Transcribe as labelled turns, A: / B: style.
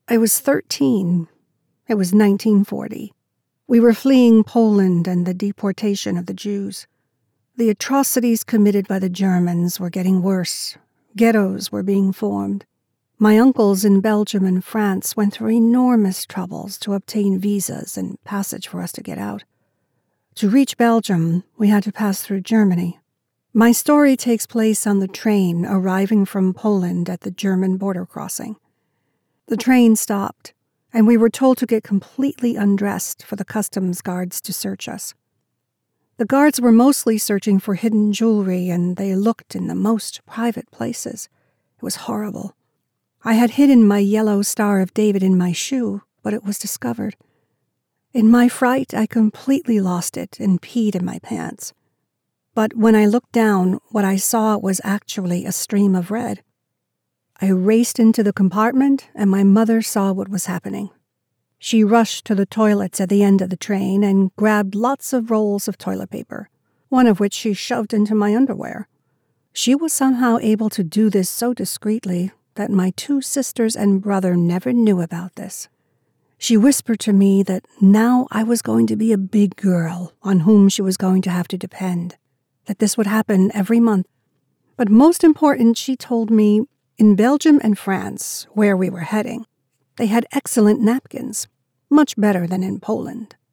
A: I was 13. It was 1940. We were fleeing Poland and the deportation of the Jews. The atrocities committed by the Germans were getting worse. Ghettos were being formed. My uncles in Belgium and France went through enormous troubles to obtain visas and passage for us to get out. To reach Belgium, we had to pass through Germany. My story takes place on the train arriving from Poland at the German border crossing. The train stopped, and we were told to get completely undressed for the customs guards to search us. The guards were mostly searching for hidden jewelry, and they looked in the most private places. It was horrible. I had hidden my yellow Star of David in my shoe, but it was discovered. In my fright, I completely lost it and peed in my pants. But when I looked down, what I saw was actually a stream of red. I raced into the compartment, and my mother saw what was happening. She rushed to the toilets at the end of the train and grabbed lots of rolls of toilet paper, one of which she shoved into my underwear. She was somehow able to do this so discreetly that my 2 sisters and brother never knew about this. She whispered to me that now I was going to be a big girl on whom she was going to have to depend, that this would happen every month. But most important, she told me, in Belgium and France, where we were heading, they had excellent napkins, much better than in Poland.